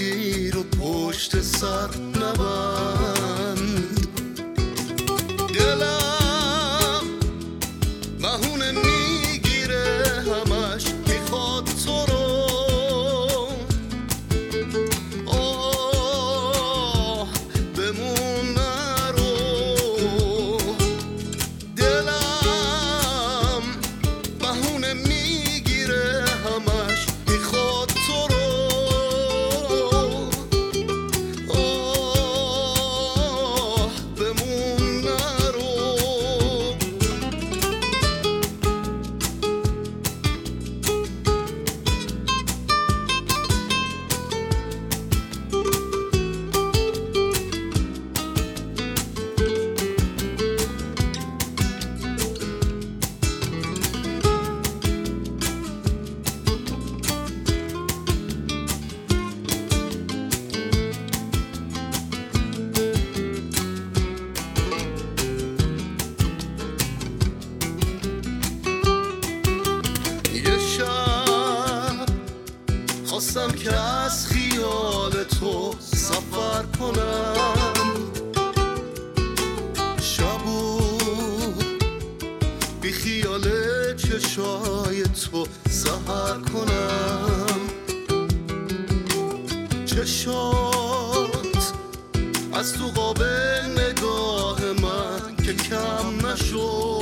دلگیر و پشت سر نبند. دلم بهونه میگیره همش میخواد تو رو، آه بمون نرو. دلم بهونه میگیره همش میخواد تو رو، آه بمون نرو. یه شب خواستم که از خیال تو سفر کنم، شبو بی خیال چشای تو سحر کنم. چشات از تو قابل نگاه من که کم نشد،